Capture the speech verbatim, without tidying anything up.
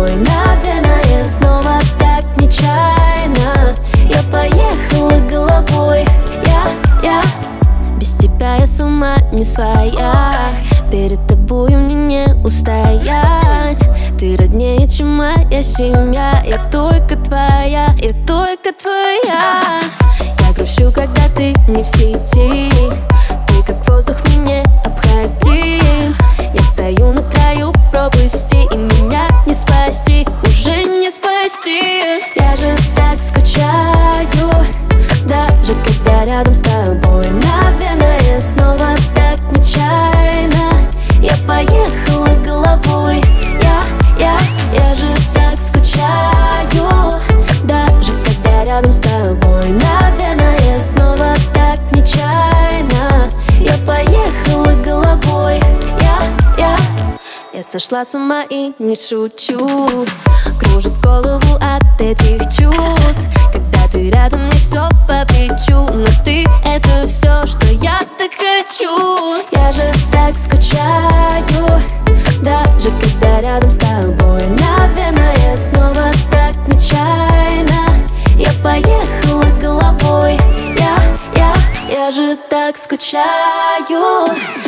тобой. Наверное, снова так нечаянно я поехала головой. Я, я без тебя я сама не своя. Перед тобой мне не устоять. Ты роднее, чем моя семья. Я только твоя, я только твоя. Я грущу, когда ты не в сети. Ты как воздух мне обходим. Я стою на краю пропасти, и меня не спасти, уже не спасти. Я же так скучаю, даже когда рядом с тобой. Наверное, снова так нечаянно я поехала головой. Я, я, я же так скучаю, даже когда рядом с тобой. Наверное, снова так нечаянно я поехала головой. Я, я, я сошла с ума и не шучу. Кружит голову от этих чувств. Когда ты рядом, мне все по плечу. Но ты — это все, что я так хочу. Я же так скучаю, даже когда рядом с тобой. Наверное, снова так нечаянно я поехала головой. Я, я, я же так скучаю.